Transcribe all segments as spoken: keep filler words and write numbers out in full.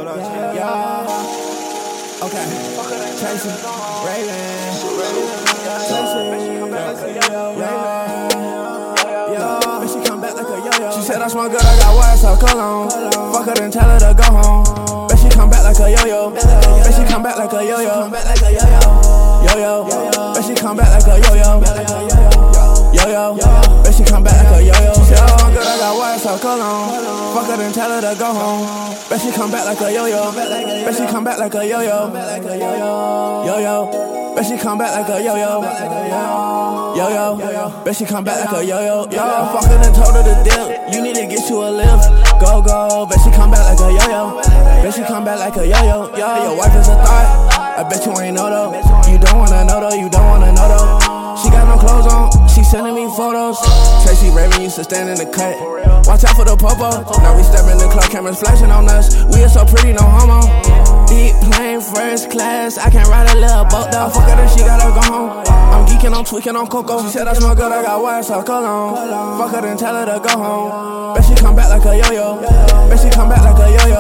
Yeah. Okay. Tracy, Raven, Tracy, Raven. Yeah. But she come back like a yo-yo. She said I smell good, I got wires, so cologne. Fuck her, then tell her to go home. Bet she come back like a yo-yo. Bet she come back like a yo-yo. Yo-yo. Bet she come back like a yo-yo. Yo-yo. Bet she come back like a yo-yo. She said I smell good, I got wires, so cologne. Fuck her, then tell her to go home. Bet she come back like a yo-yo. Bet she come back like a yo-yo. Yo-yo. Bet she come back like a yo-yo. Yo-yo. Bet she come back like a yo-yo. Yo, I fuck her and told her to dip. You need to get you a lift. Go, go. Bet she come back like a yo-yo. Bet she come back like a yo-yo. Yo, your wife is a thought. I bet you ain't know though. You don't wanna know though. You don't wanna know though. She got no clothes on. She sending me photos. Tracy Raven used to stand in the cut. Watch out for the popo. Now we step in the club, cameras flashing on us. We are so pretty, no homo. Deep plane, first class. I can ride a little boat though. Fuck her, then she gotta go home. I'm geeking, I'm tweaking on cocoa. She said I smell good, I got wires, so cologne. Fuck her, then tell her to go home. Bet she come back like a yo-yo. Bet she come back like a yo-yo.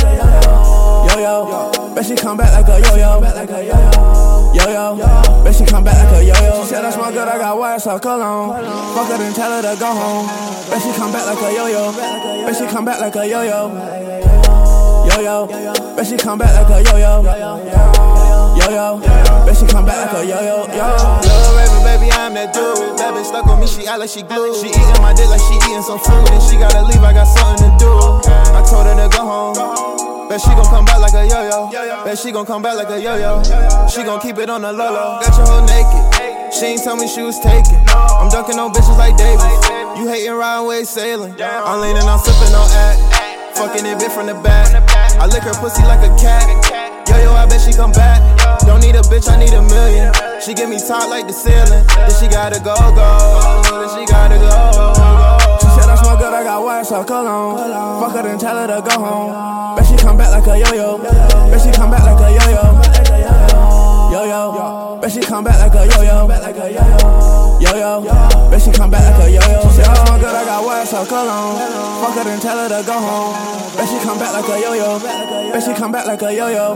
Yo-yo. Bet she come back like a yo-yo. Yo-yo. Bet she come back like a yo-yo. She said I smell good, I got wires, so cologne. Fuck her, then tell her to go home. Bet she come back like a yo-yo. Bet she come back like a yo-yo. Yo-yo. Bet she come back like a yo-yo. Yo-yo. Bet she come back like a yo-yo. Lil' Raven, baby, I'm that dude. That bitch stuck on me, she act like she glued. She eating my dick like she eating some food. And she gotta leave, I got something to do. I told her to go home. Bet she gon' come back like a yo-yo. Bet she gon' come back like a yo-yo. She gon' keep it on the low-low. Got your hoe naked. She ain't tell me she was taken. I'm dunking on bitches like Davis. You hating riding waves sailing. I'm leaning, I'm sipping on act. Fucking it bit from the back. I lick her pussy like a cat. Yo-yo, I bet she come back. Don't need a bitch, I need a million. She get me top like the ceiling. Then she gotta go, go. Then she gotta go, go. She said I smell good, I got wires, so cologne. Fuck her, then tell her to go home. Bet she come back like a yo-yo. Bet she come back like a yo-yo. Yo-yo. Bet she come back like a yo-yo. Yo-yo. Bet she come back like a yo-yo. She said I smell good, I got wires, so cologne. Fuck her, then tell her to go home. Bet she come back like a yo-yo. Bet she come back like a yo-yo.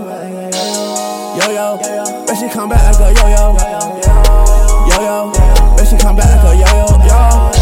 Yo-yo. Bet she come back like a yo-yo. Yo-yo. Bet she come back like a yo-yo. Yo.